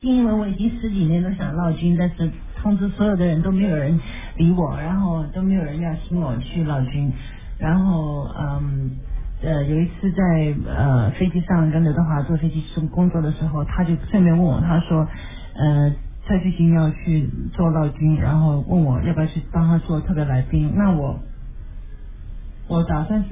因为我已经10几年都想闹军，但是通知所有的人都没有人理我，然后都没有人要请我去闹军。然后有一次在飞机上跟刘德华坐飞机工作的时候，他就顺便问我，他说蔡徐坤要去做闹军，然后问我要不要去帮他做特别来宾。那我打算是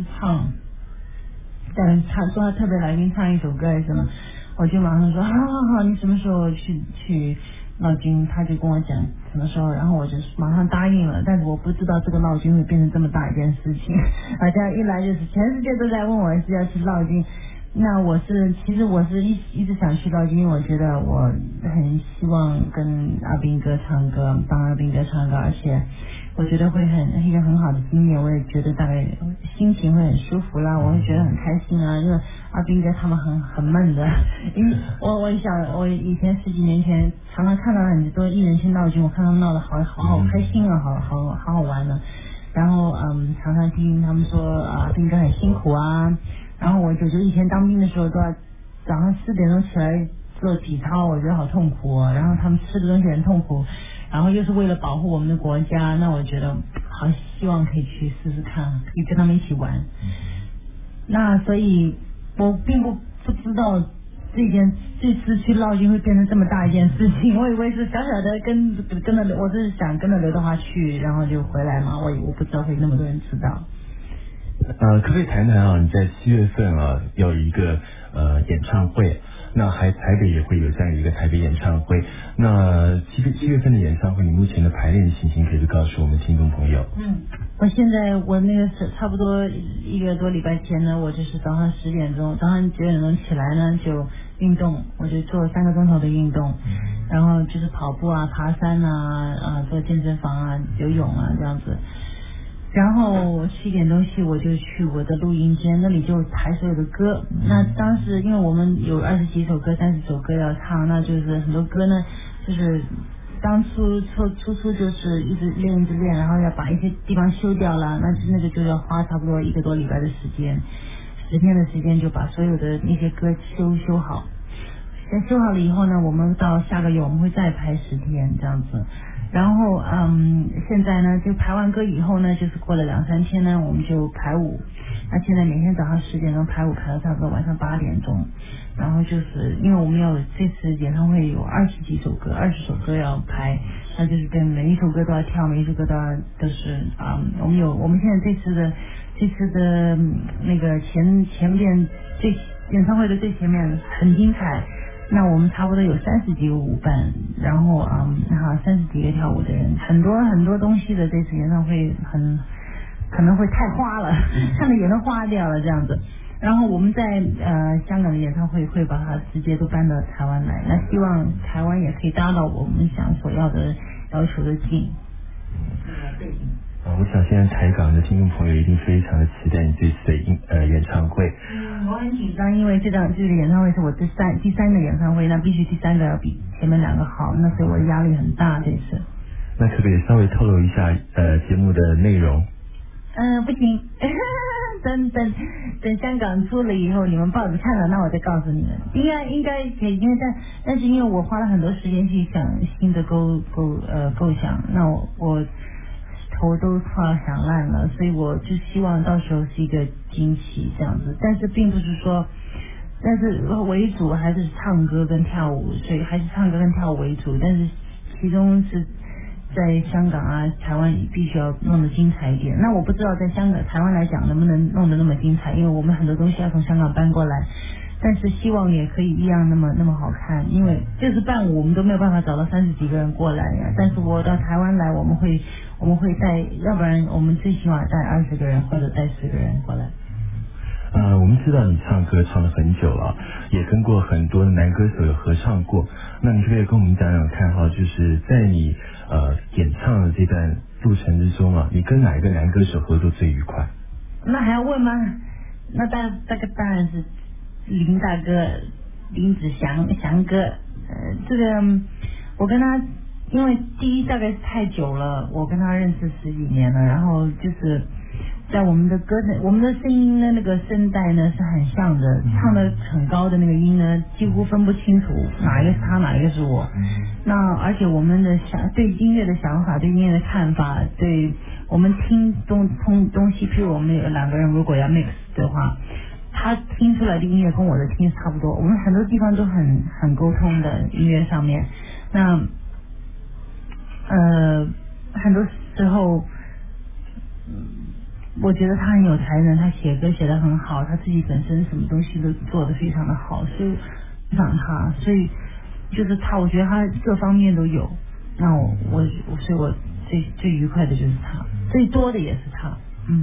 做他特别来宾唱一首歌还是什么，我就马上说好，你什么时候去闹军？他就跟我讲什么时候，然后我就马上答应了。但是我不知道这个闹军会变成这么大一件事情，好像一来就是全世界都在问我是要去闹军。那其实我是一直想去闹军，因为我觉得我很希望跟阿兵哥唱歌，帮阿兵哥唱歌，而且我觉得会一个很好的经验，我也觉得大概心情会很舒服啦，我会觉得很开心啊，因为阿兵哥他们很闷的，因为我想我以前10几年前常常看到很多艺人去闹军，我看他们闹得好开心啊，好玩呢。然后常常听他们说阿兵哥很辛苦啊，然后我舅舅以前当兵的时候都要早上4点钟起来做体操，我觉得好痛苦啊，然后他们吃的东西很痛苦，然后又是为了保护我们的国家，那我觉得好希望可以去试试看，可以跟他们一起玩。那所以我并不知道这次去闹军会变成这么大一件事情，我以为是小小的跟着，我是想跟着刘德华去，然后就回来嘛，我不知道会那么多人知道。 可不可以谈谈啊？你在7月份啊有一个演唱会，那台北也会有这样一个台北演唱会。那7月份的演唱会，你目前的排练情形可以告诉我们听众朋友？ 我那个是差不多1个多礼拜前呢，我就是早上9点钟起来呢就运动，我就做3个钟头的运动，然后就是跑步啊、爬山啊、做健身房啊、游泳啊这样子。然后7点钟起我就去我的录音间，那里就排所有的歌。那当时因为我们有20几首歌、30首歌要唱，那就是很多歌呢，就是当初就是一直练，然后要把一些地方修掉了，那个就要花差不多1个多礼拜的时间，10天的时间就把所有的那些歌修好。修好了以后呢，我们到下个月我们会再排10天这样子。然后现在呢就排完歌以后呢，就是过了2-3天呢，我们就排舞。那现在每天早上10点钟排舞，排到差不多晚上8点钟。然后就是因为我们要这次演唱会有20几首歌，20首歌要排，那就是跟每一首歌都要跳，每一首歌都是我们现在这次的那个前面演唱会的最前面很精彩。那我们差不多有30几个舞伴，然后30几个跳舞的人，很多东西的。这次演唱会可能会太花了，看的眼都花掉了这样子。然后我们在香港的演唱会会把它直接都搬到台湾来，那希望台湾也可以达到我们所要求的境。 我想现在台港的听众朋友一定非常的期待你这次的演唱会。 我很紧张，因为这个演唱会是我第三个演唱会，那必须第3个要比前面2个好，那所以我的压力很大这次。 那可不可以稍微透露一下节目的内容？ 不行，等香港出了以后，你们报纸看了，那我再告诉你们。应该可以，但是因为我花了很多时间去想新的构想，那我头都快要想烂了，所以我就希望到时候是一个惊喜这样子。但是并不是说，但是为主还是唱歌跟跳舞，所以还是唱歌跟跳舞为主。但是其中是在香港啊、台湾必须要弄得精彩一点。那我不知道在台湾来讲能不能弄得那么精彩，因为我们很多东西要从香港搬过来。但是希望也可以一样那么好看，因为这次伴舞我们都没有办法找到30几个人过来呀。但是我到台湾来，我们会带，要不然我们最起码带20个人或者带10个人过来。 我们知道你唱歌唱了很久了，也跟过很多的男歌手有合唱过。那你可不可以跟我们讲讲看哈，就是在你演唱的这段路程之中啊，你跟哪一个男歌手合作最愉快？ 那还要问吗？那当然是林大哥，林子祥哥。这个我跟他，因为第一大概是太久了，我跟他认识10几年了，然后就是在我们的歌的我们的声音呢，那个声带呢是很像的，唱的很高的那个音呢，几乎分不清楚哪一个是他，哪一个是我。那而且我们的对音乐的想法，对音乐的看法，对我们听东西，譬如我们有两个人如果要 mix 的话，他听出来的音乐跟我的听差不多，我们很多地方都很沟通的音乐上面。那很多时候我觉得他很有才能，他写歌写得很好，他自己本身什么东西都做得非常的好，所以欣赏他，所以就是他，我觉得他各方面都有。那所以我最愉快的就是他，最多的也是他。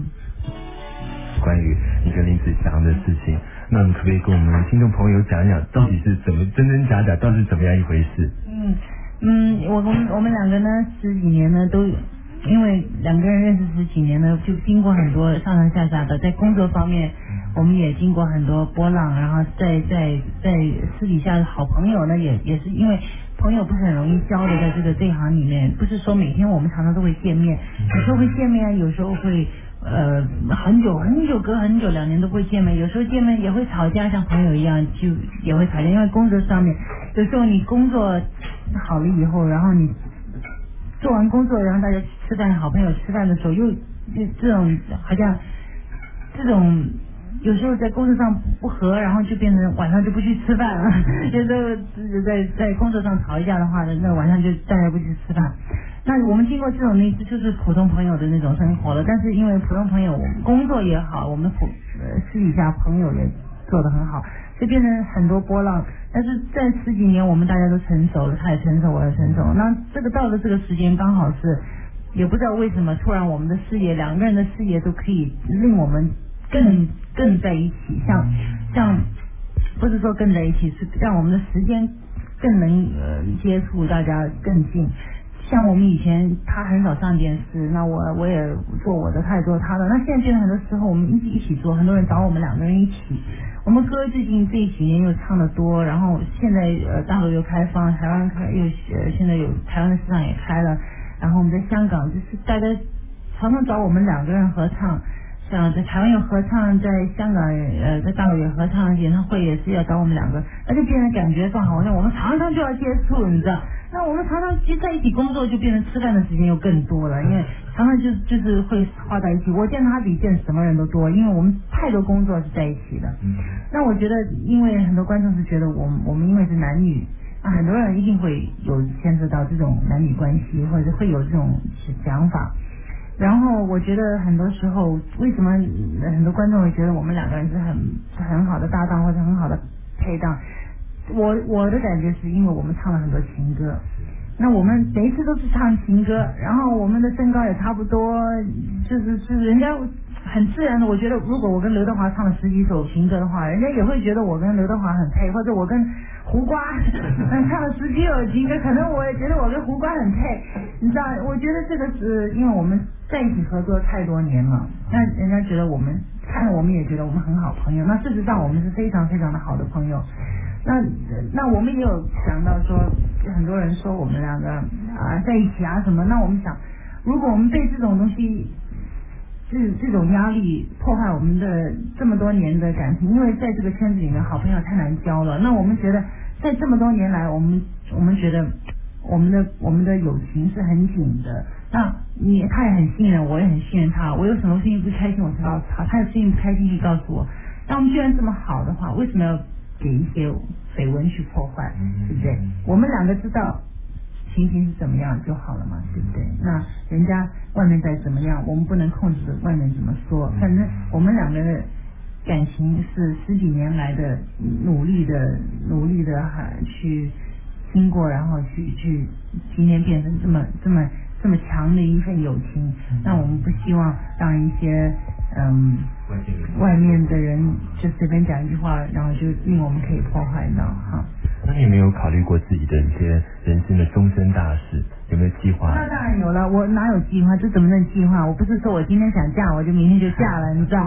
关于你跟林子祥的事情，那你可不可以跟我们听众朋友讲一讲，到底是怎么真真假假，到底是怎么样一回事？ 我们两个呢十几年呢都。因为两个人认识十几年呢，就经过很多上上下下的，在工作方面我们也经过很多波浪，然后在私底下的好朋友呢也是因为朋友不是很容易交的，在这一行里面，不是说每天我们常常都会见面，有时候会见面，有时候会很久隔很久2年都不会见面，有时候见面也会吵架，像朋友一样就也会吵架，因为工作上面有时候你工作好了以后，然后你做完工作，然后大家吃饭，好朋友吃饭的时候，又这种好像这种有时候在工作上不合，然后就变成晚上就不去吃饭了。有时候在工作上吵一架的话，那晚上就大家不去吃饭。那我们经过这种就是普通朋友的那种生活了，但是因为普通朋友工作也好，我们私底下朋友也做得很好，就变成很多波浪。但是在十几年我们大家都成熟了，他也成熟，我也成熟。那到了这个时间刚好是，也不知道为什么突然我们的事业，两个人的事业都可以令我们更在一起，像不是说更在一起，是让我们的时间更能接触，大家更近。像我们以前他很少上电视，那我也做我的，他也做他的。那现在变得很多时候我们一起做，很多人找我们两个人一起。我们歌最近这几年又唱得多，然后现在大陆又开放，台湾现在有台湾的市场也开了，然后我们在香港就是大家常常找我们两个人合唱，像在台湾有合唱，在香港在大陆有合唱，演唱会也是要找我们两个，那就变成感觉上好像我们常常就要接触，你知道。那我们常常在一起工作，就变成吃饭的时间又更多了，因为常常就是会花在一起。我见他比见什么人都多，因为我们太多工作是在一起的。那我觉得，因为很多观众是觉得我们因为是男女，那很多人一定会有牵涉到这种男女关系，或者会有这种想法。然后我觉得很多时候，为什么很多观众会觉得我们两个人是很好的搭档，或者很好的配档？我的感觉是因为我们唱了很多情歌，那我们每一次都是唱情歌，然后我们的身高也差不多，是人家很自然的。我觉得如果我跟刘德华唱了10几首情歌的话，人家也会觉得我跟刘德华很配，或者我跟胡瓜唱了10几首情歌，可能我也觉得我跟胡瓜很配。你知道，我觉得这个是因为我们在一起合作太多年了，那人家觉得我们看了我们也觉得我们很好朋友，那事实上我们是非常非常的好的朋友。那我们也有想到说，很多人说我们两个在一起什么，那我们想，如果我们被这种东西这种压力破坏我们的这么多年的感情，因为在这个圈子里面好朋友太难交了，那我们觉得在这么多年来，我们觉得我们的友情是很紧的。那他也很信任我，也很信任他，我有什么事情不开心我就告诉他，他有事情不开心就告诉我。那我们既然这么好的话，为什么要给一些绯闻去破坏，对不对？我们两个知道情形是怎么样就好了嘛，对不对？那人家外面再怎么样，我们不能控制外面怎么说，反正我们两个的感情是10几年来的努力的去经过，然后去今天变成这么强的一份友情。那我们不希望让一些外面的人就随便讲一句话，然后就令我们可以破坏到哈。 那你有没有考虑过自己的一些人生的终身大事？有没有计划？ 那当然有了，我哪有计划？这怎么能计划？我不是说我今天想嫁我就明天就嫁了，你知道？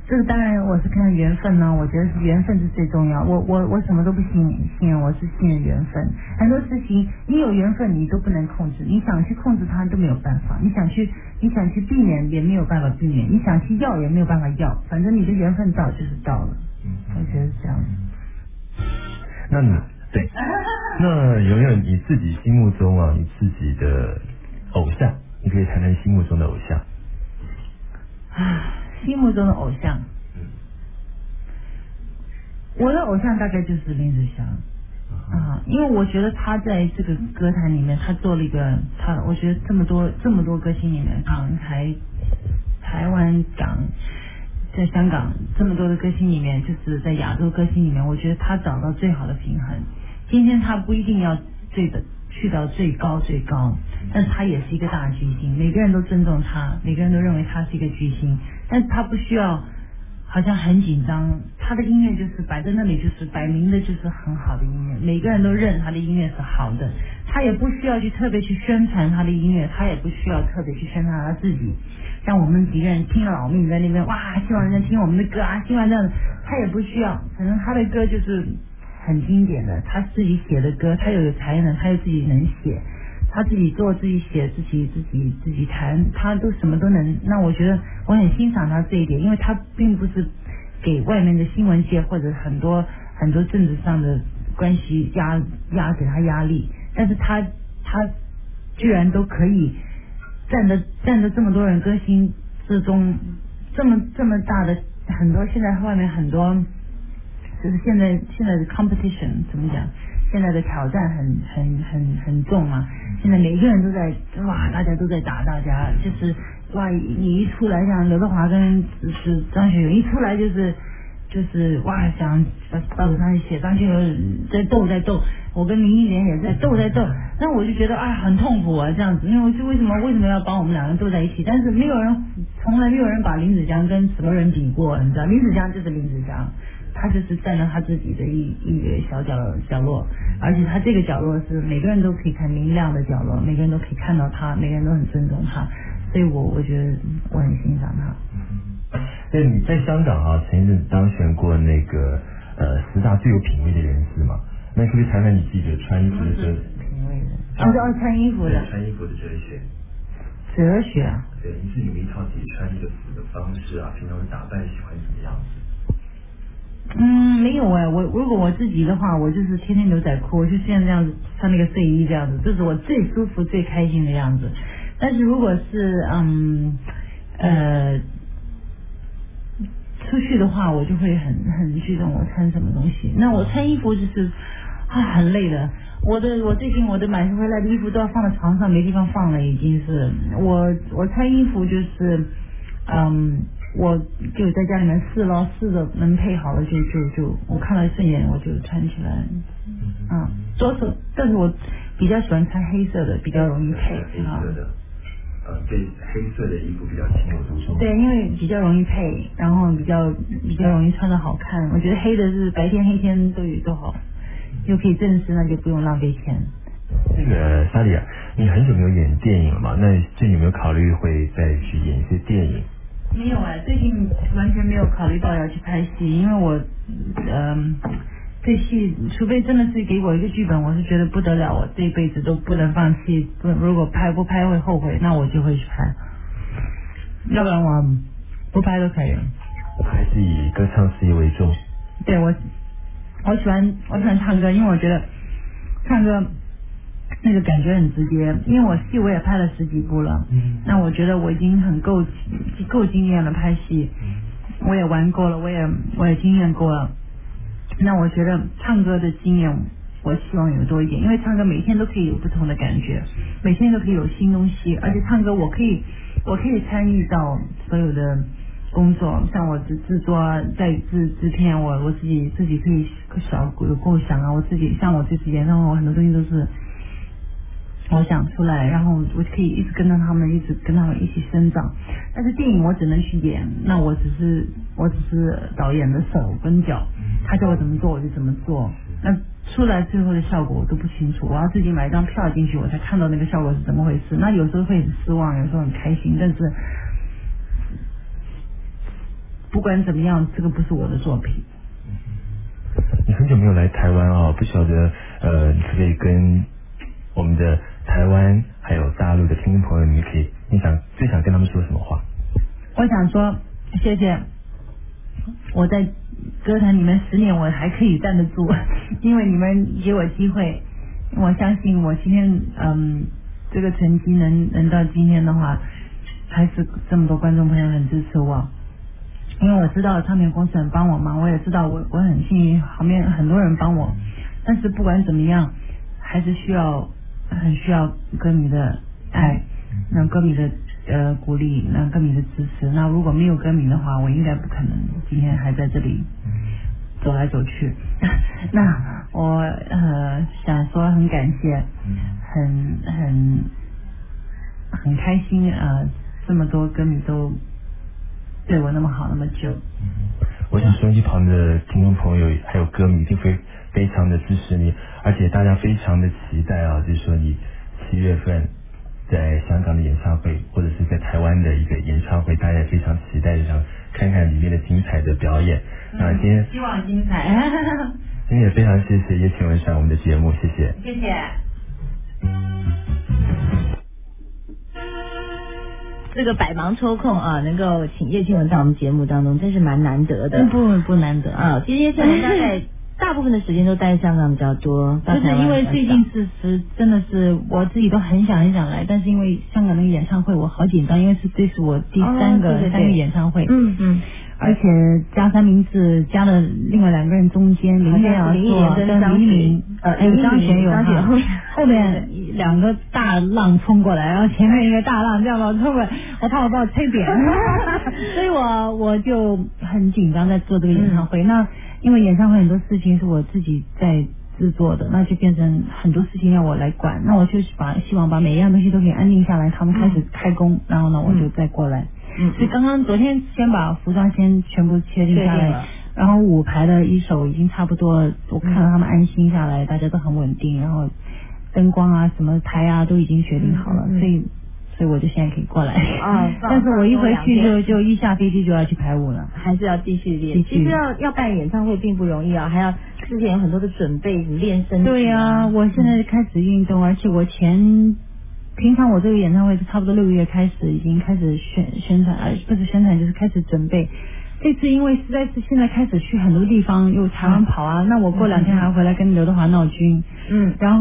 这个当然我是看缘分呢，我觉得是缘分是最重要。我什么都不信任，我是信任缘分。很多事情你有缘分你都不能控制，你想去控制它都没有办法，你想去避免也没有办法避免，你想去要也没有办法要，反正你的缘分到就是到了。我觉得是这样。 那你对，那有没有你自己心目中啊，你自己的偶像？你可以谈谈心目中的偶像。 心目中的偶像，我的偶像大概就是林子祥因为我觉得他在这个歌坛里面，他做了一个我觉得这么多歌星里面，港台湾港，在香港这么多的歌星里面，就是在亚洲歌星里面，我觉得他找到最好的平衡。今天他不一定要去到最高，但他也是一个大巨星，每个人都尊重他，每个人都认为他是一个巨星，但是他不需要好像很紧张，他的音乐就是摆在那里，就是摆明的就是很好的音乐，每个人都认他的音乐是好的，他也不需要去特别去宣传他的音乐，他也不需要特别去宣传他自己，像我们几个人听了老命在那边哇，希望人家听我们的歌希望这样的，他也不需要，反正他的歌就是很经典的，他自己写的歌，他有才能，他又自己能写，他自己做自己写自己弹，他都什么都能。那我觉得我很欣赏他这一点，因为他并不是给外面的新闻界或者很多政治上的关系给他压力，但是他居然都可以站着这么多人歌星之中，这么大的很多，现在外面很多就是现在的 competition 怎么讲？现在的挑战很重嘛，现在每个人都在大家都在打大家，就是你一出来像刘德华跟张学友一出来就是想报纸上写张学友在斗，我跟林忆莲也在斗，那我就觉得很痛苦这样子，因为为什么要把我们两个人斗在一起？但是从来没有人把林子祥跟什么人比过，你知道，林子祥就是林子祥。他就是站在他自己的一个小角落，而且他这个角落是每个人都可以看明亮的角落，每个人都可以看到他，每个人都很尊重他，所以我觉得我很欣赏他。 那你在香港前一阵子当选过那个10大最有品味的人士嘛？那可不可以谈谈你自己的穿衣服的品味的？穿衣服的。 穿衣服的哲学。 哲学啊？ 对，你自己有一套自己穿衣服的方式平常的打扮喜欢什么样子？ 没有如果我自己的话，我就是天天牛仔裤，我就现在这样子穿那个睡衣这样子，这是我最舒服最开心的样子。但是如果是出去的话，我就会很注重我穿什么东西。那我穿衣服就是很累的。我最近我的买回来的衣服都要放在床上，没地方放了，已经是我穿衣服就是我就在家里面试着能配好了就我看了顺眼我就穿起来。但是我比较喜欢穿黑色的，比较容易配。 黑色的，对，黑色的衣服比较情有独钟。 对，因为比较容易配，然后比较容易穿得好看。我觉得黑的是白天黑天都好，又可以正式，那就不用浪费钱。 那个莎莉亚，你很久没有演电影了嘛？那最近有没有考虑会再去演一些电影？ 没有最近完全没有考虑到要去拍戏，因为我这戏除非真的是给我一个剧本，我是觉得不得了，我这一辈子都不能放弃，如果不拍会后悔，那我就会去拍，要不然我不拍都可以。 还是以歌唱事业为重。 对，我喜欢唱歌，因为我觉得唱歌那个感觉很直接，因为我戏我也拍了10几部了，那我觉得我已经很够经验了，拍戏我也玩过了，我也经验过了，那我觉得唱歌的经验我希望有多一点，因为唱歌每天都可以有不同的感觉，每天都可以有新东西，而且唱歌我可以参与到所有的工作，像我的制作在制片，我自己可以有构想我自己像我这次演唱会，我很多东西都是我想出来，然后我可以一直跟着他们一起生长。但是电影我只能去演，那我只是导演的手跟脚，他叫我怎么做我就怎么做，那出来最后的效果我都不清楚，我要自己买一张票进去我才看到那个效果是怎么回事。那有时候会很失望，有时候很开心，但是不管怎么样，这个不是我的作品。 你很久没有来台湾啊，不晓得你可不可以跟我们的台湾还有大陆的听众朋友，你最想跟他们说什么话？ 我想说，谢谢。我在歌坛里面10年，我还可以站得住，因为你们给我机会。我相信我今天这个成绩能到今天的话，还是这么多观众朋友很支持我。因为我知道唱片公司很帮我忙，我也知道我很幸运，旁边很多人帮我。但是不管怎么样，还是很需要歌迷的爱，让歌迷的鼓励，让歌迷的支持。那如果没有歌迷的话，我应该不可能今天还在这里走来走去。那我想说很感谢，很开心这么多歌迷都对我那么好那么久。 我想收音机旁的听众朋友还有歌迷一定会非常的支持你，而且大家非常的期待啊，就是说你7月份在香港的演唱会，或者是在台湾的一个演唱会，大家非常期待想看看里面的精彩的表演。今天希望精彩。 今天也非常谢谢叶倩文上我们的节目，谢谢。 谢谢。 这个百忙抽空啊，能够请叶倩文到我们节目当中，真是蛮难得的。 不难得啊！其实叶倩文大部分的时间都待在香港比较多， 就是因为最近真的是我自己都很想来，但是因为香港那个演唱会我好紧张，因为这是我第3个演唱会。而且加3明治加了另外2个人中间，林彦做跟黎明，还有张学友后面2个大浪冲过来，然后前面一个大浪这样把我冲过来，我怕我把我吹扁，所以我就很紧张在做这个演唱会。那因为演唱会很多事情是我自己在制作的，那就变成很多事情要我来管，那我就希望把每一样东西都给安定下来，他们开始开工，然后呢我就再过来。所以昨天先把服装先全部确定下来，然后舞排的一手已经差不多，我看到他们安心下来，大家都很稳定，然后灯光啊什么台啊都已经决定好了，所以我就现在可以过来。但是我一回去就一下飞机就要去排舞了， 还是要继续练。其实要办演唱会并不容易啊，还要之前有很多的准备，练身体。 对啊，我现在开始运动，而且我平常我这个演唱会是差不多6个月开始已经开始宣传，不是宣传就是开始准备。这次因为实在是现在开始去很多地方，又台湾跑啊，那我过2天还要回来跟刘德华闹军，然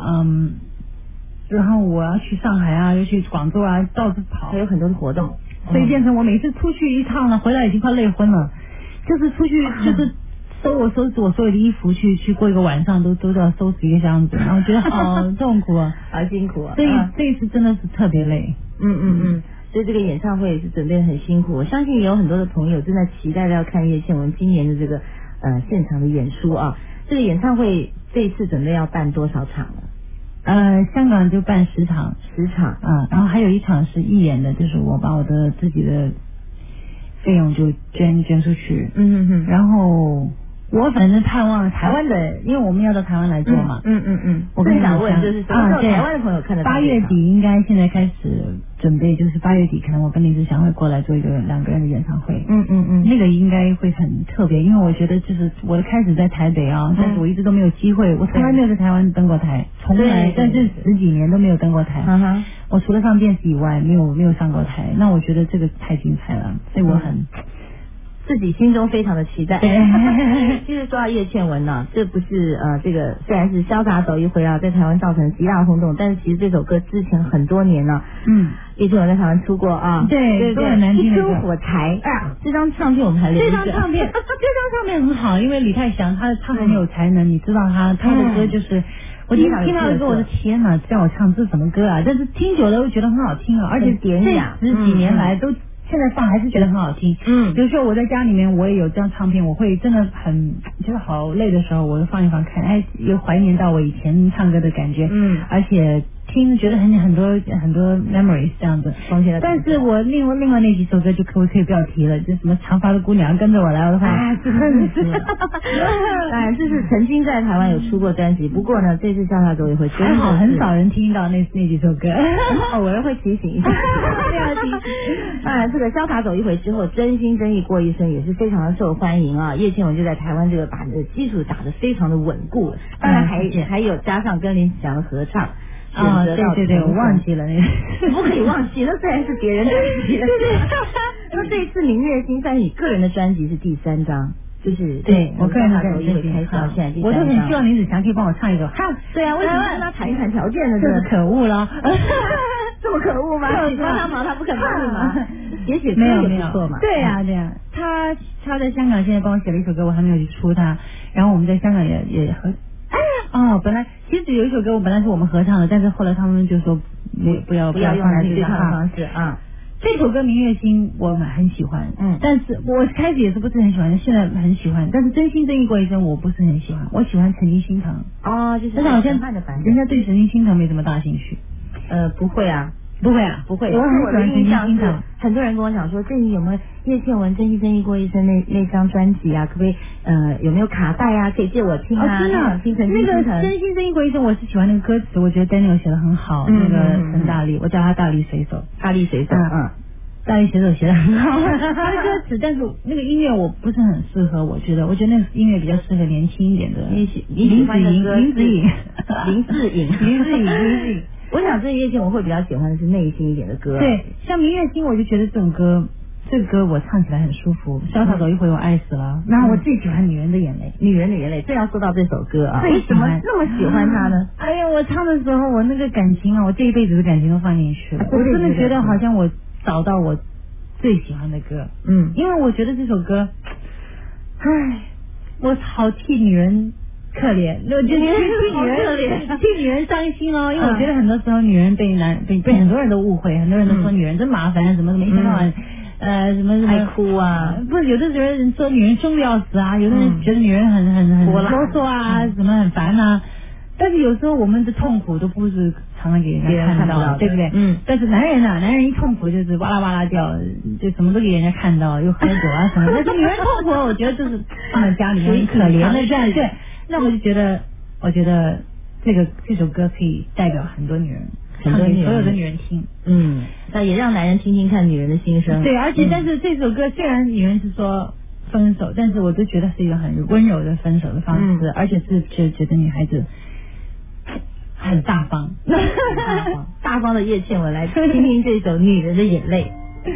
后我要去上海啊，又去广州啊，到处跑， 还有很多的活动， 所以变成我每次出去一趟呢，回来已经快累昏了，就是出去就是收拾我所有的衣服去过一个晚上都要收拾一个箱子，然后觉得好痛苦啊， 好辛苦啊。 所以这一次真的是特别累。 所以这个演唱会也是准备得很辛苦。我相信有很多的朋友正在期待要看叶倩文今年的这个现场的演出啊。这个演唱会这一次准备要办多少场呢？ 香港就办10场然后还有1场是义演的，就是我把我的自己的费用就捐出去。然后我反正盼望台湾的，因为我们要到台湾来做嘛。我跟你想问，就是什么时候台湾的朋友看得到？8月底应该现在开始准备，就是8月底可能我跟林志祥会过来做一个2个人的演唱会。那个应该会很特别，因为我觉得就是我开始在台北啊，但是我一直都没有机会，我从来没有在台湾登过台，从来，但是10几年都没有登过台。我除了上电视以外，没有上过台。那我觉得这个太精彩了，所以我自己心中非常的期待。其实说到叶倩文呢，这不是这个虽然是潇洒走一回啊，在台湾造成极大轰动，但是其实这首歌之前很多年呢，叶倩文在台湾出过啊， 对，都很难听。 一出火柴，这张唱片我们还留着。 这张唱片很好，因为李泰祥他很有才能，你知道他的歌就是。我听到的歌，我的天哪，叫我唱这是什么歌啊？但是听久了我觉得很好听啊，而且这10几年来都现在放还是觉得很好听。比如说我在家里面我也有这张唱片，我会真的很就是好累的时候，我就放一放看，又怀念到我以前唱歌的感觉。而且听觉得很多 memories 这样子。但是我另外那几首歌就可以不要提了，就什么长发的姑娘跟着我来，我的话恨死了。 当然，这是曾经在台湾有出过专辑，不过呢，这次潇洒走一回还好很少人听到那几首歌， 偶尔会提醒一下。不要提醒。当然，这个潇洒走一回之后，真心真意过一生也是非常的受欢迎啊。叶倩文就在台湾这个把你的基础打得非常的稳固，当然还有加上跟林子祥的合唱。 对，我忘记了那个， 不可以忘记，那虽然是别人的专辑。对。那这一次《明月心》在你个人的专辑是第3张，就是对我个人的走一回开始到现在第3张。 我都很希望林子祥可以帮我唱一首。 对啊，为什么跟他谈一谈条件呢？ 这是可恶了。 这么可恶吗？你帮他忙，他不肯帮你忙。写歌也不错嘛。 对啊。他在香港现在帮我写了一首歌，我还没有去出他。然后我们在香港也和。本来其实有一首歌，本来是我们合唱的，但是后来他们就说不要用来对唱的方式啊。这首歌《明月心》我们很喜欢，但是我开始也是不是很喜欢，现在很喜欢，但是真心真意过一生我不是很喜欢，我喜欢曾经心疼。就是但是好像人家对曾经心疼没什么大兴趣。 不会啊。 不会啊，不会。 我很喜欢曾经心疼。很多人跟我讲说，这里有没有叶倩文真心真意过一生那张专辑啊？可不可以有没有卡带啊？可以借我听啊？ 真的， 听曾经那个真心真意过一生，我是喜欢那个歌词，我觉得 Daniel 写的很好。那个陈大力，我叫他大力水手。 大力水手， 大力水手写的很好。他的歌词，但是那个音乐我不是很适合，我觉得那个音乐比较适合年轻一点的。林子颖。 我想这叶倩文会比较喜欢的是内心一点的歌。 对，像《明月心》，我就觉得这个歌我唱起来很舒服。潇洒走一回，我爱死了。然后我最喜欢《女人的眼泪》。 女人的眼泪，最要说到这首歌啊，为什么那么喜欢它呢？ 哎呀，我唱的时候，我那个感情啊，我这一辈子的感情都放进去了。我真的觉得好像我找到我最喜欢的歌。因为我觉得这首歌，我好替女人可怜，我觉得替女人伤心哦，因为我觉得很多时候女人被很多人都误会，很多人都说女人真麻烦，什么一天到晚什么爱哭啊， 不是有的人说女人凶的要死啊，有的人觉得女人很啰嗦啊，什么很烦啊。但是有时候我们的痛苦都不是常常给人家看到，对不对？但是男人一痛苦就是哇啦哇啦叫，就什么都给人家看到，又喝酒啊什么。但是女人痛苦，我觉得就是放在家里面可怜的这样。对，那我就觉得这首歌可以代表很多女人，唱给所有的女人听。 那也让男人听听看女人的心声。 对，而且但是这首歌虽然女人是说分手，但是我都觉得是一个很温柔的分手的方式，而且是觉得女孩子很大方， 大方的叶倩文来听听这首《女人的眼泪》。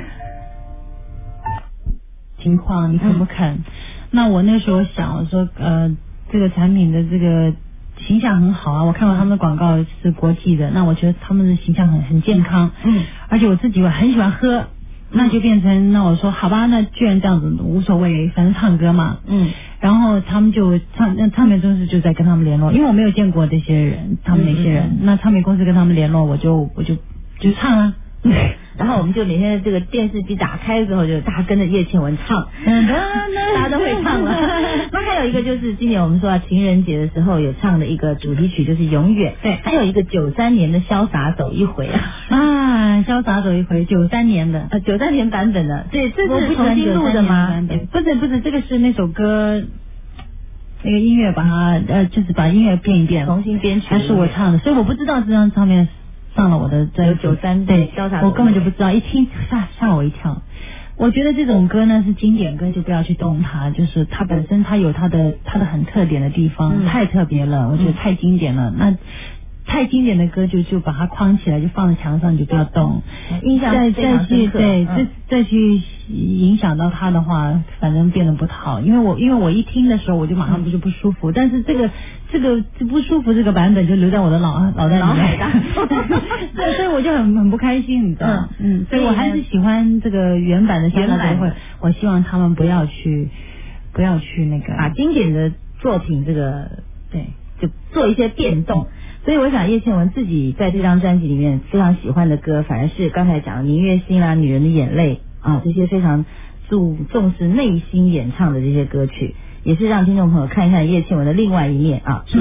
情况你肯不肯？那我那时候想，我说这个产品的这个形象很好啊，我看到他们的广告是国际的，那我觉得他们的形象很健康，而且我自己很喜欢喝，那就变成那我说好吧，那居然这样子无所谓，反正唱歌嘛，然后他们就唱片公司就在跟他们联络，因为我没有见过这些人，他们那些人，那唱片公司跟他们联络，我就唱啊。 然后我们就每天这个电视机打开之后，就大家跟着叶倩文唱，大家都会唱了。那还有一个就是今年我们说情人节的时候有唱的一个主题曲，就是《永远》。 对， 还有一个93年的《潇洒走一回》 潇洒走一回，93年的 ，93年版本的。对，这是重新录的吗？ 不是，这个是那首歌。那个音乐把它就是把音乐变一变， 重新编曲， 还是我唱的，所以我不知道这张唱片上了我的专辑。 93 对，我根本就不知道，一听吓我一跳。我觉得这种歌呢是经典歌，就不要去动它，就是它本身它有它的很特点的地方，太特别了，我觉得太经典了。那太经典的歌就把它框起来，就放在墙上，就不要动。 印象非常深刻。 再去影响到它的话，反正变得不好。因为我一听的时候，我就马上就不舒服。但是这个不舒服这个版本就留在我的脑袋里面，对，所以我就很不开心，你知道？所以我还是喜欢这个原版的《潇洒走一回》。我希望他们不要去那个把经典的作品这个就做一些变动。所以我想叶倩文自己在这张专辑里面非常喜欢的歌，反而是刚才讲的《明月心》啦、《女人的眼泪》啊，这些非常重视内心演唱的这些歌曲，也是让听众朋友看一看叶倩文的另外一面啊。除了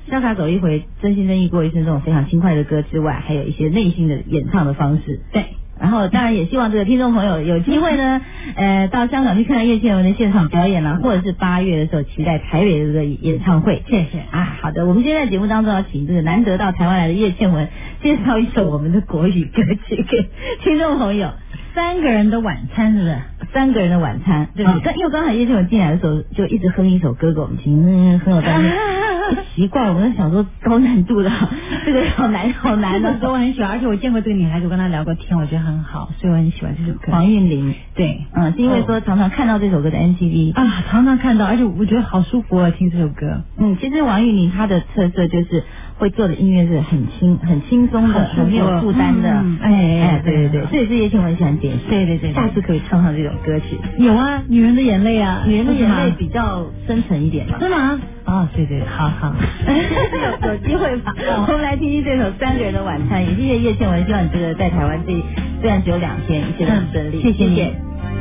潇洒走一回，真心真意过一生这种非常轻快的歌之外，还有一些内心的演唱的方式。 对。 然后当然也希望这个听众朋友有机会呢，到香港去看叶倩文的现场表演啦，或者是8月的时候期待台北的这个演唱会。 谢谢啊，好的，我们今天在节目当中要请这个难得到台湾来的叶倩文介绍一首我们的国语歌曲给听众朋友。 3个人的晚餐是不是 ？3个人的晚餐，对不对？因为刚才叶倩文进来的时候就一直哼一首歌给我们听，哼了半天。奇怪，我们在想说高难度的，这个好难的。 歌我很喜欢，而且我见过这个女孩子，我跟她聊过天，我觉得很好，所以我很喜欢这首歌。 黄韵玲， 对， 是因为说常常看到这首歌的 MTV 啊，常常看到，而且我觉得好舒服啊，听这首歌。 其实王韵玲她的特色就是会做的音乐是很轻松的，很没有负担的。对，这也是叶倩文喜欢点。 对， 下次可以唱这种歌曲。 有啊，女人的眼泪啊， 女人的眼泪比较深沉一点嘛。 真的吗？ 哦，对，好，有机会吧。我们来听听这首3个人的晚餐，也谢谢叶倩文，希望你这个在台湾虽然只有2天，一切都很顺利。 谢谢你。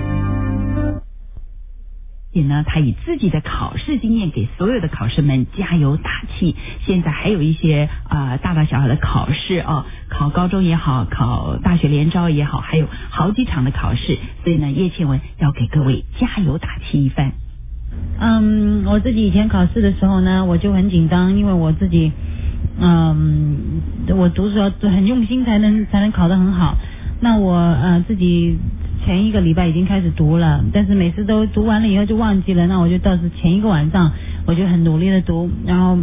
呢，他以自己的考试经验给所有的考生们加油打气。现在还有一些大大小小的考试考高中也好，考大学联招也好，还有好几场的考试，所以呢，叶倩文要给各位加油打气一番。 我自己以前考试的时候呢，我就很紧张，因为我自己我读书要很用心才能考得很好。那我自己前一个礼拜已经开始读了，但是每次都读完了以后就忘记了，那我就倒是前一个晚上我就很努力的读，然后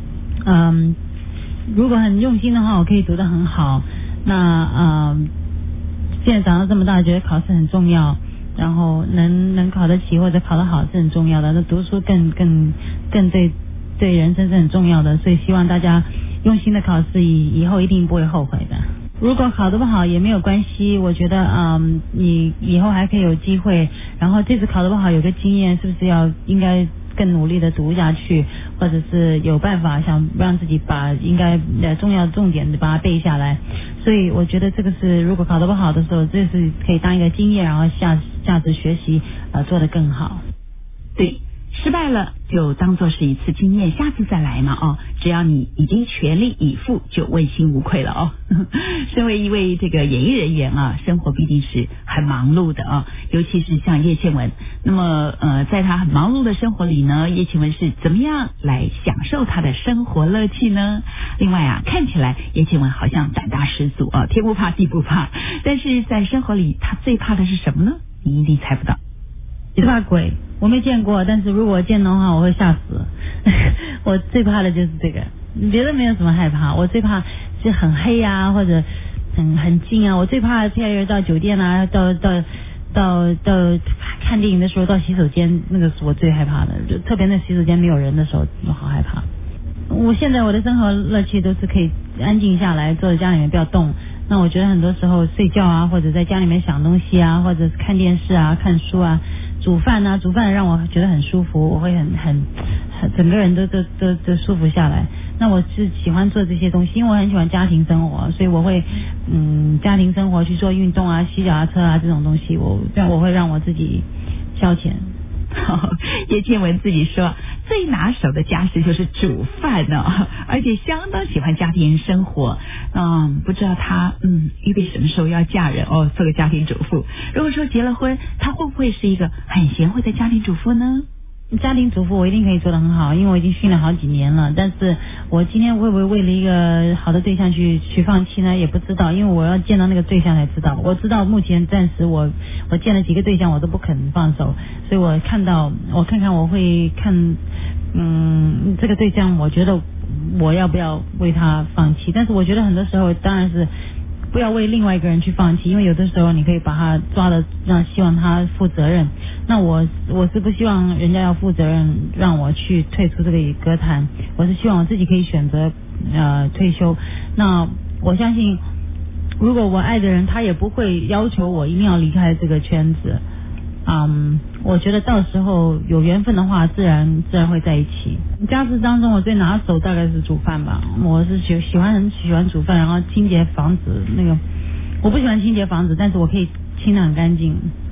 如果很用心的话我可以读得很好。那现在长到这么大觉得考试很重要，然后能考得起或者考得好是很重要的，那读书更对人生是很重要的，所以希望大家用心的考试，以后一定不会后悔的。如果考得不好也没有关系，我觉得你以后还可以有机会，然后这次考得不好有个经验，是不是应该更努力的读下去，或者是有办法想让自己把应该重要的重点把它背下来。所以我觉得这个是如果考得不好的时候，这是可以当一个经验，然后下次学习做得更好。 对，失败了就当作是一次经验，下次再来嘛只要你已经全力以赴，就问心无愧了身为一位这个演艺人员生活必定是很忙碌的尤其是像叶倩文。那么在她很忙碌的生活里呢，叶倩文是怎么样来享受她的生活乐趣呢？另外看起来叶倩文好像胆大十足天不怕地不怕，但是在生活里她最怕的是什么呢？你一定猜不到。 最怕鬼，我没见过，但是如果见的话我会吓死我最怕的就是这个，别的没有什么害怕，我最怕是很黑或者很近我最怕譬如到酒店到看电影的时候到洗手间，那个是我最害怕的，就特别那洗手间没有人的时候我好害怕。我现在我的生活乐趣都是可以安静下来，坐在家里面不要动。那我觉得很多时候睡觉或者在家里面想东西或者看电视看书煮饭让我觉得很舒服，我会很整个人都舒服下来。那我是喜欢做这些东西，因为我很喜欢家庭生活，所以我会家庭生活去做运动骑脚踏车这种东西，我会让我自己消遣。 叶倩文自己说最拿手的家事就是煮饭而且相当喜欢家庭生活。不知道她预备什么时候要嫁人做个家庭主妇。如果说结了婚，她会不会是一个很贤惠的家庭主妇呢？ 家庭主妇我一定可以做得很好，因为我已经训练好几年了。但是我今天会不会为了一个好的对象去放弃呢？也不知道，因为我要见到那个对象才知道。我知道目前暂时我见了几个对象我都不肯放手，所以我看看我会看这个对象，我觉得我要不要为他放弃。但是我觉得很多时候当然是不要为另外一个人去放弃，因为有的时候你可以把他抓的希望他负责任。那我是不希望人家要负责任让我去退出这个歌坛，我是希望我自己可以选择退休。那我相信如果我爱的人他也不会要求我一定要离开这个圈子。我觉得到时候有缘分的话自然会在一起。家事当中我最拿手大概是煮饭吧，我是很喜欢煮饭，然后清洁房子我不喜欢清洁房子，但是我可以清得很干净。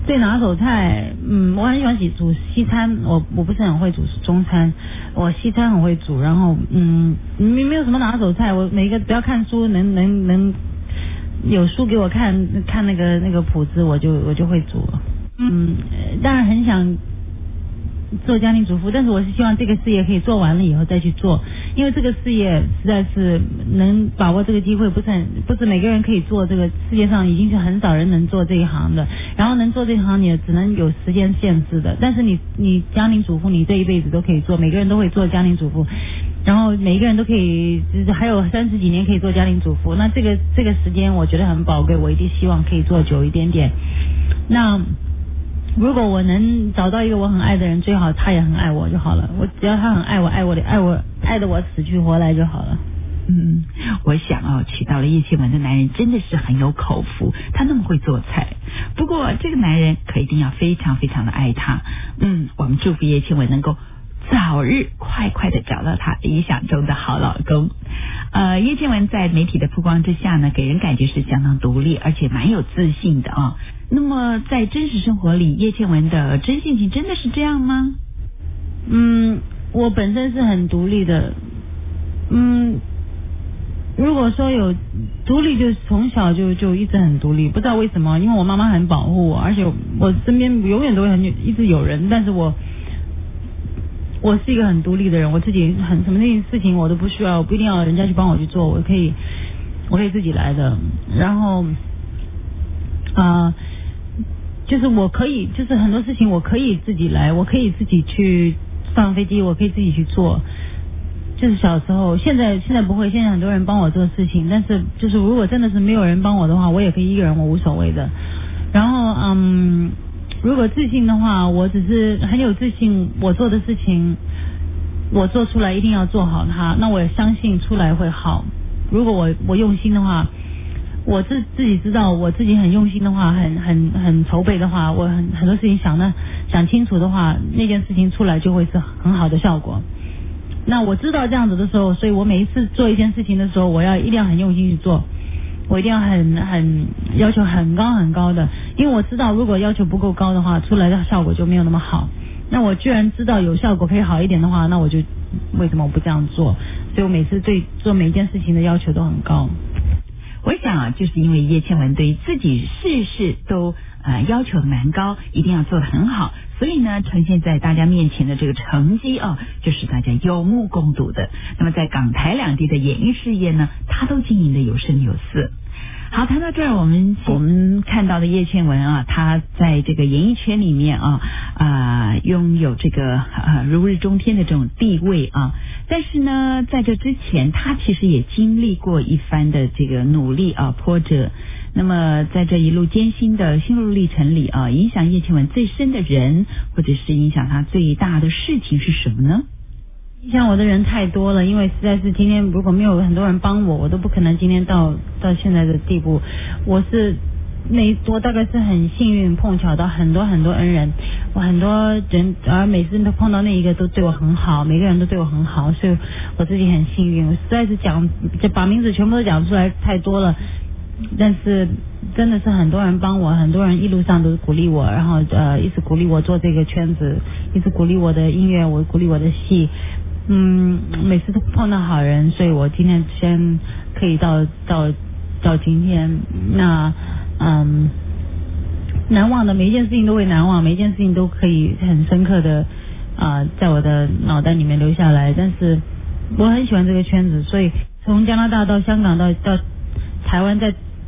最拿手菜，我很喜欢煮西餐，我不是很会煮中餐，我西餐很会煮，然后没有什么拿手菜，我每个只要看书能有书给我看那个谱子，我就会煮。当然很想做家庭主妇，但是我是希望这个事业可以做完了以后再去做，因为这个事业实在是能把握这个机会，不是每个人可以做，这个世界上已经是很少人能做这一行的，然后能做这一行你也只能有时间限制的，但是你家庭主妇你这一辈子都可以做，每个人都会做家庭主妇，然后每一个人都可以，就是还有30几年可以做家庭主妇，那这个时间我觉得很宝贵，我一定希望可以做久一点点。那如果我能找到一个我很爱的人，最好他也很爱我就好了。我只要他很爱我，爱的我死去活来就好了。 我想娶到了叶倩文的男人真的是很有口福，他那么会做菜。不过这个男人可一定要非常非常的爱他。我们祝福叶倩文能够早日快快的找到他理想中的好老公。叶倩文在媒体的曝光之下呢，给人感觉是相当独立，而且蛮有自信的啊。那么在真实生活里，叶倩文的真性情真的是这样吗？ 我本身是很独立的。如果说有独立，就从小就一直很独立，不知道为什么，因为我妈妈很保护我，而且我身边永远都会一直有人，但是我是一个很独立的人，我自己什么事情我都不需要，我不一定要人家去帮我去做，我可以自己来的。然后就是我可以，就是很多事情我可以自己来，我可以自己去上飞机，我可以自己去做。就是小时候，现在不会，现在很多人帮我做事情，但是就是如果真的是没有人帮我的话，我也可以一个人，我无所谓的。然后如果自信的话，我只是很有自信，我做的事情我做出来一定要做好它，那我也相信出来会好。如果我用心的话，我自己知道我自己很用心的话，很筹备的话，我很多事情想清楚的话，那件事情出来就会是很好的效果。那我知道这样子的时候，所以我每一次做一件事情的时候，我一定要很用心去做，我一定要很要求很高很高的，因为我知道如果要求不够高的话，出来的效果就没有那么好。那我居然知道有效果可以好一点的话，那我就为什么我不这样做？所以我每次对做每一件事情的要求都很高。 我想就是因为叶倩文对自己事事都要求蛮高，一定要做得很好，所以呢呈现在大家面前的这个成绩就是大家有目共睹的。那么在港台两地的演艺事业呢，他都经营的有声有色。好，谈到这儿，我们看到的叶倩文她在这个演艺圈里面拥有这个如日中天的这种地位但是呢，在这之前，她其实也经历过一番的这个努力波折。那么在这一路艰辛的心路历程里影响叶倩文最深的人，或者是影响她最大的事情是什么呢？ 影响我的人太多了，因为实在是今天如果没有很多人帮我都不可能今天到现在的地步。我大概是很幸运碰巧到很多很多恩人，我很多人每次都碰到那一个都对我很好，每个人都对我很好，所以我自己很幸运。我实在是把名字全部都讲出来太多了，但是真的是很多人帮我，很多人一路上都鼓励我，然后一直鼓励我做这个圈子，一直鼓励我的音乐，我鼓励我的戏。每次都碰到好人，所以我今天先可以到今天。那难忘的每一件事情都会难忘，每一件事情都可以很深刻的在我的脑袋里面留下来。但是我很喜欢这个圈子，所以从加拿大到香港到台湾，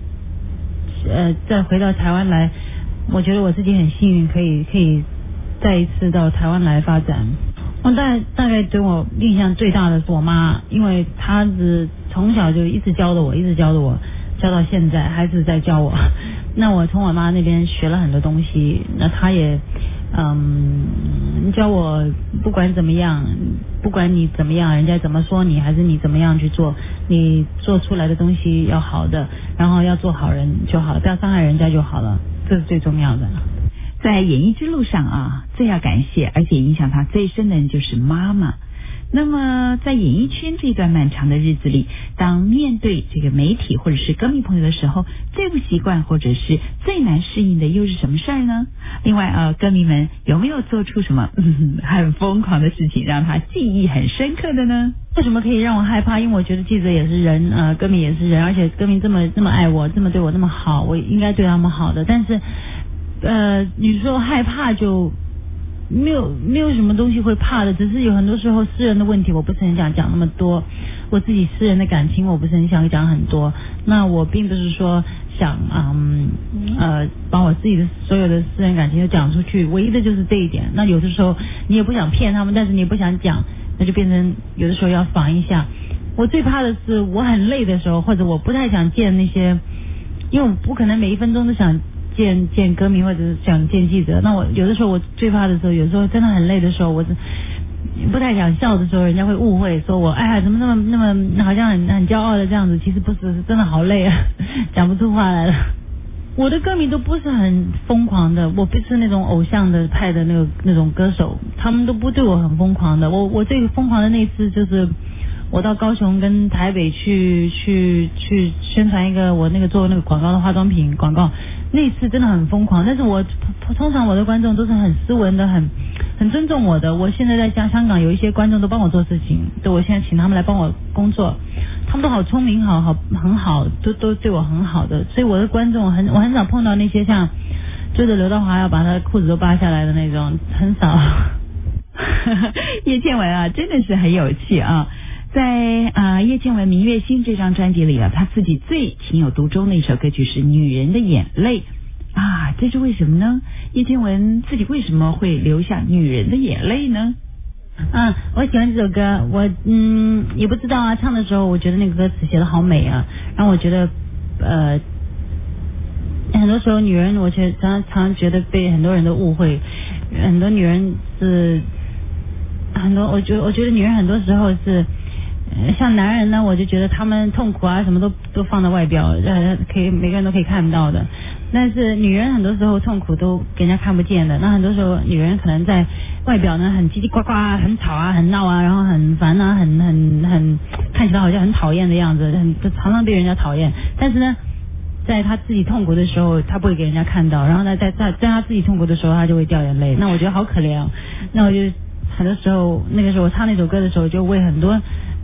再回到台湾来，我觉得我自己很幸运，可以再一次到台湾来发展。大概对我印象最大的是我妈，因为她是从小就一直教着我，教到现在还是在教我。那我从我妈那边学了很多东西，那她也教我不管怎么样，不管你怎么样，人家怎么说你，还是你怎么样去做，你做出来的东西要好的，然后要做好人就好了，不要伤害人家就好了，这是最重要的。在演艺之路上最要感谢而且影响他最深的人就是妈妈。 那么在演艺圈这段漫长的日子里，当面对这个媒体或者是歌迷朋友的时候，最不习惯或者是最难适应的又是什么事儿呢？另外歌迷们有没有做出什么很疯狂的事情让他记忆很深刻的呢？ 为什么可以让我害怕？因为我觉得记者也是人，歌迷也是人，而且歌迷这么爱我，这么对我那么好，我应该对他们好的。但是你说害怕就没有什么东西会怕的，只是有很多时候私人的问题我不是很想讲那么多，我自己私人的感情我不是很想讲很多。那我并不是说想把我自己的所有的私人感情都讲出去，唯一的就是这一点。那有的时候你也不想骗他们，但是你也不想讲，那就变成有的时候要防一下。我最怕的是我很累的时候，或者我不太想见那些，因为我不可能每一分钟都想见歌迷或者是想见记者。那我有的时候我最怕的时候，有时候真的很累的时候，我不太想笑的时候，人家会误会说我怎么那么好像很骄傲的这样子，其实不是，是真的好累啊，讲不出话来了。我的歌迷都不是很疯狂的，我不是那种偶像的派的那种歌手，他们都不对我很疯狂的。我最疯狂的那次就是我到高雄跟台北去宣传一个我做那个广告的化妆品广告，那次真的很疯狂。但是我通常我的观众都是很斯文的，很尊重我的。我现在在香港有一些观众都帮我做事情，我现在请他们来帮我工作，他们都好聪明，很好，都对我很好的。所以我的观众我很少碰到那些像追着刘德华要把他的裤子都扒下来的那种，很少。 叶倩文真的是很有趣啊。在叶倩文《明月心》这张专辑里他自己最情有独钟的一首歌曲是《女人的眼泪》这是为什么呢？叶倩文自己为什么会流下女人的眼泪呢？ 我喜欢这首歌，我也不知道唱的时候我觉得那个歌词写得好美啊，然后我觉得很多时候女人我常觉得被很多人都误会，很多女人是我觉得女人很多时候是像男人呢，我就觉得他们痛苦什么都放在外表，可以每个人都可以看到的。但是女人很多时候痛苦都给人家看不见的。那很多时候女人可能在外表呢很叽叽呱呱很吵很闹然后很烦很看起来好像很讨厌的样子，常常被人家讨厌。但是呢，在她自己痛苦的时候，她不会给人家看到，然后呢，在她自己痛苦的时候，她就会掉眼泪。那我觉得好可怜哦。那我就很多时候，那个时候我唱那首歌的时候，就为很多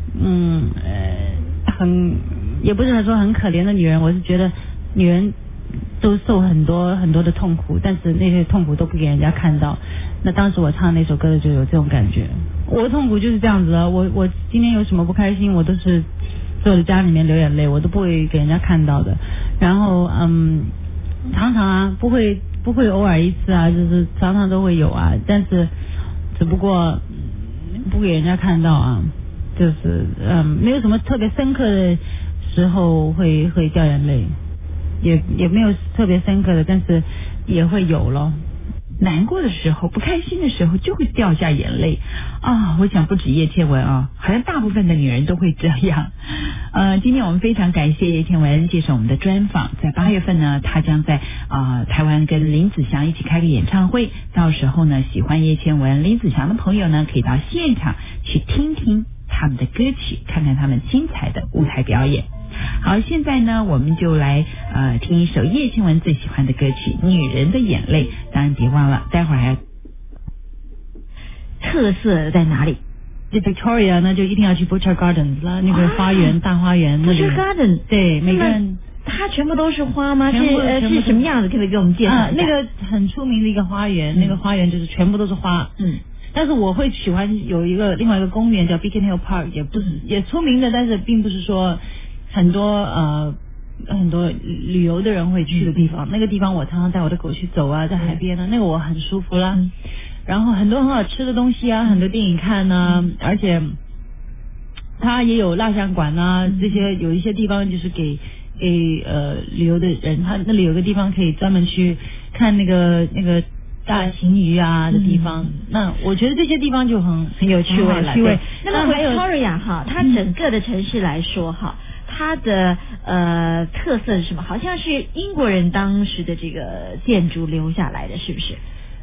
也不是说很可怜的女人，我是觉得女人都受很多很多的痛苦，但是那些痛苦都不给人家看到。那当时我唱那首歌的时候有这种感觉，我的痛苦就是这样子的。我今天有什么不开心，我都是坐在家里面流眼泪，我都不会给人家看到的。然后常常不会偶尔一次就是常常都会有但是只不过不给人家看到就是没有什么特别深刻的时候会掉眼泪，也没有特别深刻的，但是也会有咯。 难过的时候，不开心的时候就会掉下眼泪我想不止叶倩文好像大部分的女人都会这样。今天我们非常感谢叶倩文接受我们的专访。在8月份呢，她将在台湾跟林子祥一起开个演唱会，到时候呢，喜欢叶倩文、林子祥的朋友呢，可以到现场去听听他们的歌曲，看看他们精彩的舞台表演。好，现在呢，我们就来听一首叶倩文最喜欢的歌曲《女人的眼泪》。当然别忘了，待会儿还要特色在哪里？ 这 Victoria 呢，就一定要去 Butcher Gardens 了，那个花园大花园那里。 Butcher Garden 对，每个人。 它全部都是花吗？ 是什么样子？可不可以给我们介绍一下？ 那个很出名的一个花园，那个花园就是全部都是花。但是我会喜欢有另外一个公园叫 Beacon Hill Park， 也出名的，但是并不是说很多旅游的人会去的地方。那个地方我常常带我的狗去走在海边那个我很舒服啦。然后很多很好吃的东西很多电影看而且它也有蜡像馆这些有一些地方就是给旅游的人，它那里有个地方可以专门去看那个大型鱼的地方。那我觉得这些地方就很有趣味了。 那么 Victoria 它整个的城市来说它的特色是什么？好像是英国人当时的这个建筑留下来的，是不是？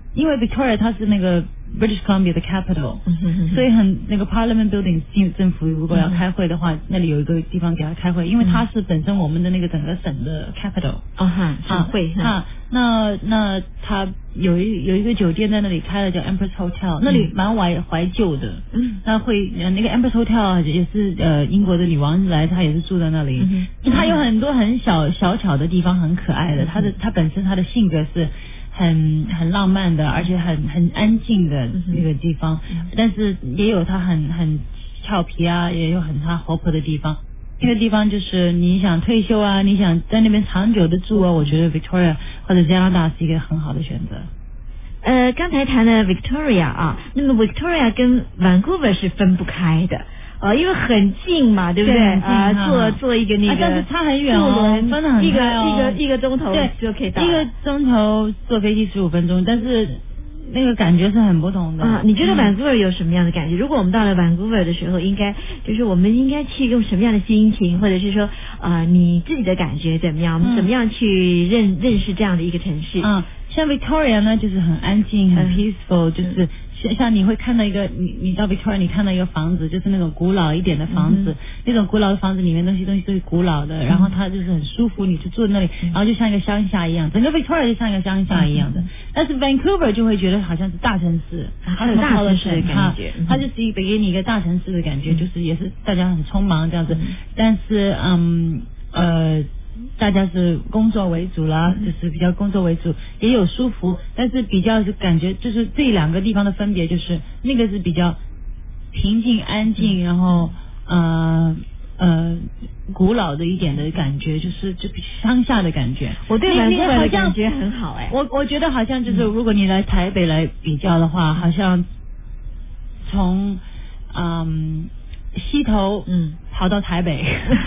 因为 Victoria 它是那个 British Columbia 的 capital，所以那个 Parliament Building 政府如果要开会的话，那里有一个地方给他开会，因为它是本身我们的那个整个省的 capital。 省会。 那他有一个酒店在那里开了叫 Empress Hotel， 那里蛮怀旧的。那那个 Empress Hotel 也是英国的女王来，她也是住在那里。它有很多很小巧的地方，很可爱的。她本身她的性格是很浪漫的，而且很安静的那个地方，但是也有它很俏皮啊，也有它活泼的地方。那个地方就是你想退休啊，你想在那边长久的住啊，我觉得 Victoria 或者加拿大是一个很好的选择。 刚才谈的 Victoria 啊，那么 Victoria 跟 Vancouver 是分不开的。因为很近嘛，对不对？坐一个那个， 但是差很远哦，分得很开哦， 一个钟头就可以到， 一个钟头坐飞机15分钟，但是那个感觉是很不同的啊。你觉得 Vancouver 有什么样的感觉？如果我们到了 Vancouver 的时候，就是我们应该去用什么样的心情，或者是说你自己的感觉怎么样？怎么样去认识这样的一个城市？ 像 Victoria 呢，就是很安静，很 peaceful，就是像你会看到一个你到 Victoria 你看到一个房子，就是那种古老一点的房子，那种古老的房子里面东西都是古老的，然后它就是很舒服，你就坐在那里，然后就像一个乡下一样，整个 Victoria 就像一个乡下一样的。但是 Vancouver 就会觉得好像是大城市， 它有大城市的感觉， 它就是给你一个大城市的感觉，就是也是大家很匆忙这样子，但是大家是工作为主啦，就是比较工作为主，也有舒服，但是比较就感觉就是这两个地方的分别就是那个是比较平静安静，然后古老的一点的感觉，就乡下的感觉。 我对南部的感觉很好我觉得好像就是如果你来台北来比较的话，好像从西头跑到台北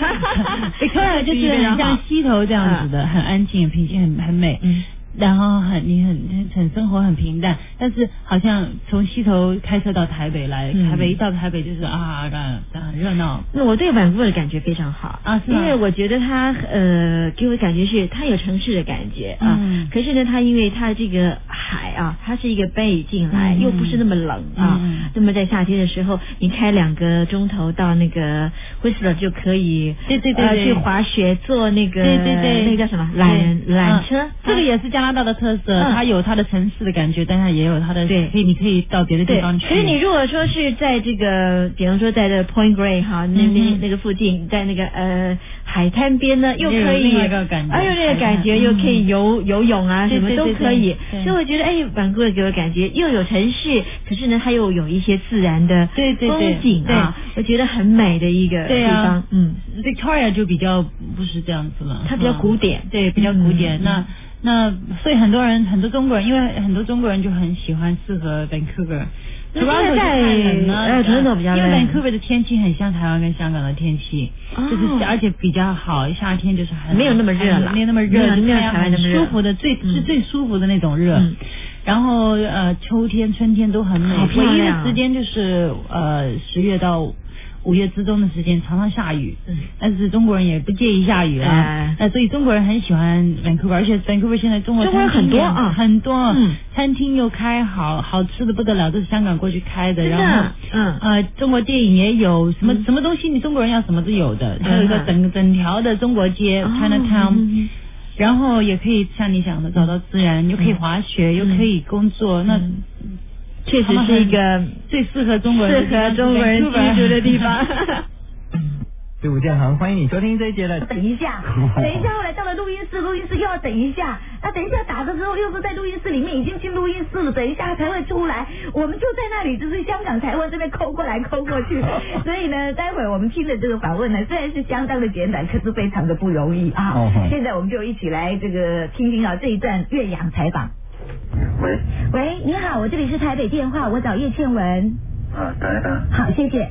Victoria 就是很像西头这样子的，很安静很平静很美，然后你很生活很平淡，但是好像从西头开车到台北来，台北一到台北就是很热闹。 那我对Vancouver的感觉非常好因为我觉得它给我感觉是它有城市的感觉可是呢它因为它这个海它是一个bay进来，又不是那么冷那么在夏天的时候你开2个钟头到那个 Whistler 就可以对去滑雪，坐那个那个叫什么缆车， 这个也是加拿大的特色，它有它的城市的感觉，但它也有它的你可以到别的地方去。 可是你如果说是在这个比方说在这 Point Grey 那个附近，在那个海滩边呢，又可以有那个感觉又可以游泳什么都可以，所以我觉得Vancouver给我感觉又有城市，可是呢它又有一些自然的风景我觉得很美的一个地方。 Victoria 就比较不是这样子了， 它比较古典， 对，比较古典。那所以很多中国人，因为很多中国人就很喜欢适合 Vancouver。Toronto 就太冷了 ，Toronto 比较冷， 因为 Vancouver 的天气很像台湾跟香港的天气，就是而且比较好，夏天就是没有那么热了， 没有那么热， 没有台湾那么热， 舒服的最舒服的那种热。然后秋天春天都很美，唯一的时间就是10月到5月之中的时间常常下雨，但是中国人也不介意下雨所以中国人很喜欢 Vancouver， 而且 Vancouver 现在中国人很多很多餐厅又开好吃的不得了，都是香港过去开的，然后中国电影也有什么东西你中国人要什么都有的，还有一个整条的中国街 Chinatown，然后也可以像你讲的找到自然，又可以滑雪又可以工作，那确实是一个最适合中国人居住的地方。 第五建行，欢迎你收听这一节的。 等一下，后来到了录音室又要等一下，等一下打的时候又是在录音室里面已经进录音室了，等一下才会出来，我们就在那里就是香港台湾这边抠过来抠过去，所以呢，待会儿我们听的这个访问呢，虽然是相当的简短，可是非常的不容易现在我们就一起来这个听听这一段岳阳采访。喂，你好，我这里是台北电话，我找叶倩文。 打一打。 好，谢谢。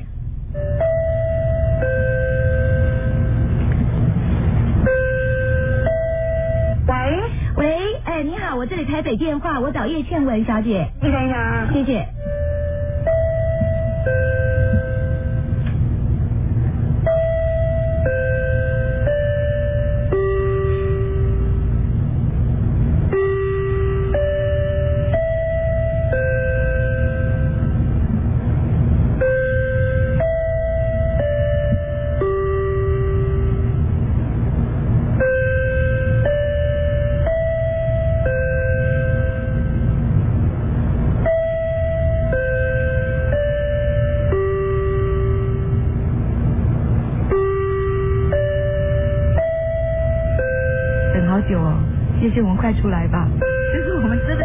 喂，你好，我这里台北电话，我找叶倩文小姐。 你等一下啊。 谢谢。 好久哦，谢谢我们快出来吧。就是我们真的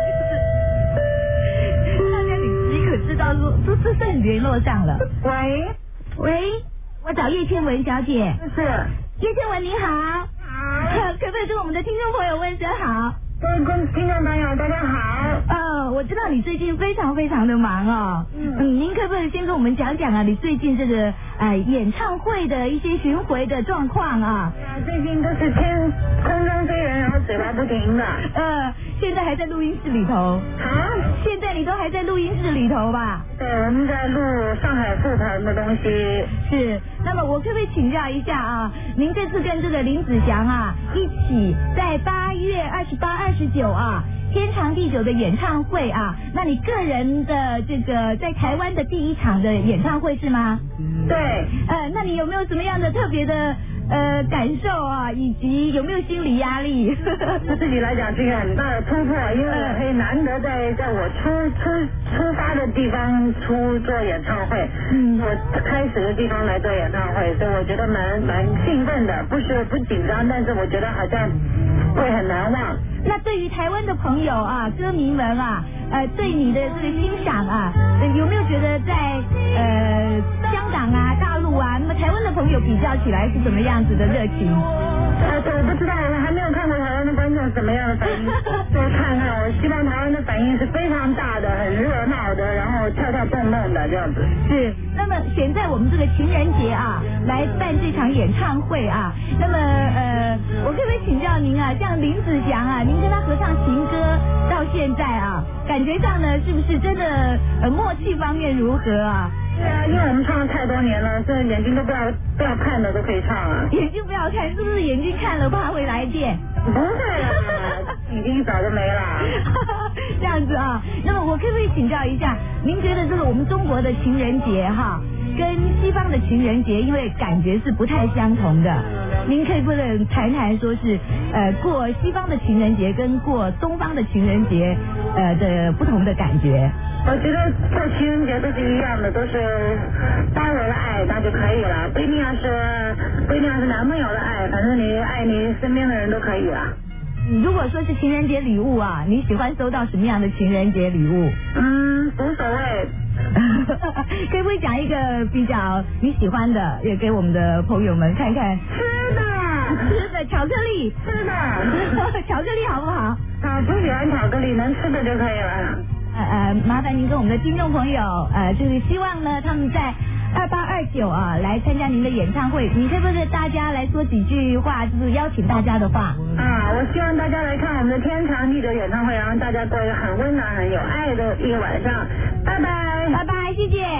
就是大家你可知道说这算联络上了。喂，我找叶倩文小姐。 是。 叶倩文你好。好。可不可以跟我们的听众朋友问声好？ 各位听众朋友大家好。 我知道你最近非常非常的忙哦。您可不可以先跟我们讲讲啊，你最近这个演唱会的一些巡回的状况啊？ 最近都是空中飞人，然后嘴巴不停的。 现在还在录音室里头。现在你都还在录音室里头吧？ 对，我们在录上海复团的东西。 是。那么我可不可以请教一下啊？您这次跟这个林子祥啊一起在8月28、29啊天长地久的演唱会啊，那你个人的这个在台湾的第一场的演唱会是吗？ 对。 那你有没有什么样的特别的感受啊，以及有没有心理压力？ 对自己来讲是一个很大的突破，因为我可以难得在我出发的地方做演唱会，我开始的地方来做演唱会，所以我觉得蛮兴奋的，不紧张，但是我觉得好像会很难忘。 那对于台湾的朋友啊，歌迷们啊，对你的这个欣赏啊，有没有觉得在香港啊、大陆啊，那么台湾的朋友比较起来是什么样子的热情？ 我不知道，我还没有看过台湾的观众什么样的反应，再看看。我希望台湾的反应是非常大的，很热闹的，然后跳跳蹦蹦的这样子。 是。那么选在我们这个情人节啊，来办这场演唱会啊，那么我可不可以请教您啊，像林子祥啊，您跟他合唱情歌到现在啊，感觉上呢是不是真的默契方面如何啊？ 对啊，因为我们唱了太多年了，所以眼睛都不要看的都可以唱啊。 眼睛不要看，是不是眼睛看了怕会来电？ 不会啦，已经早就没了。 这样子啊，那么我可不可以请教一下，您觉得这个我们中国的情人节哈，跟西方的情人节，因为感觉是不太相同的，您可以不能谈谈说是过西方的情人节跟过东方的情人节的不同的感觉？ 我觉得过情人节都是一样的，都是单人的爱那就可以了，不一定要是男朋友的爱，反正你爱你身边的人都可以了。 如果说是情人节礼物啊，你喜欢收到什么样的情人节礼物？ 无所谓。 可不可以讲一个比较你喜欢的，也给我们的朋友们看看？吃的巧克力。 吃的。 巧克力好不好？ 不喜欢巧克力，能吃的就可以了。 麻烦您跟我们的听众朋友，就是希望呢他们在28、29啊来参加您的演唱会，你可不可以跟大家来说几句话，就是邀请大家的话？ 我希望大家来看我们的天长地久演唱会，然后大家过一个很温暖、很有爱的一个晚上。拜拜， 拜拜，谢谢。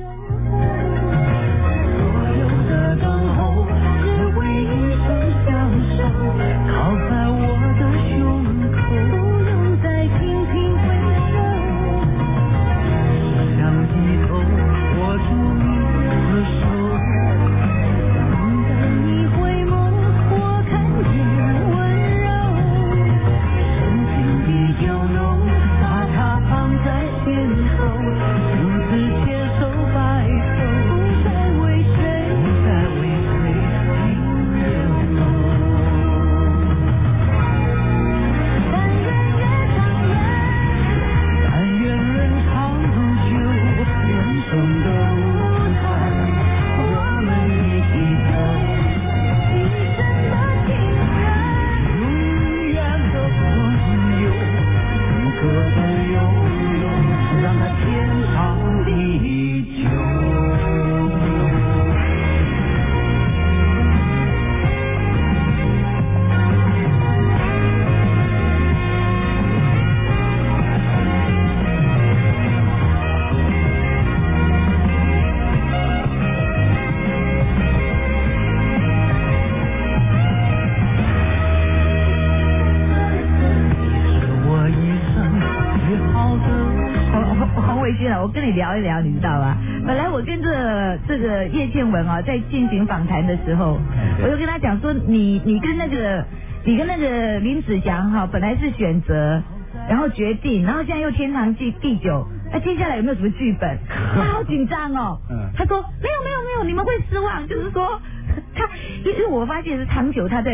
我跟你聊一聊，你知道吧？本来我跟这个叶倩文啊，在进行访谈的时候，我就跟他讲说，你跟那个林子祥哈，本来是选择，然后决定，然后现在又天长地久，那接下来有没有什么剧本？他好紧张哦。他说没有，你们会失望，就是说因为我发现是长久他在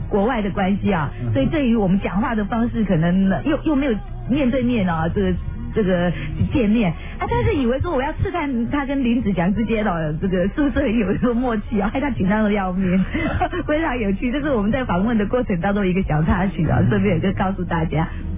国外的关系啊，所以对于我们讲话的方式，可能又没有面对面啊，这个见面啊，但是以为说我要试探他跟林子祥之间这个是不是有一种默契啊，害他紧张的要命，非常有趣。这是我们在访问的过程当中一个小插曲啊，顺便就告诉大家。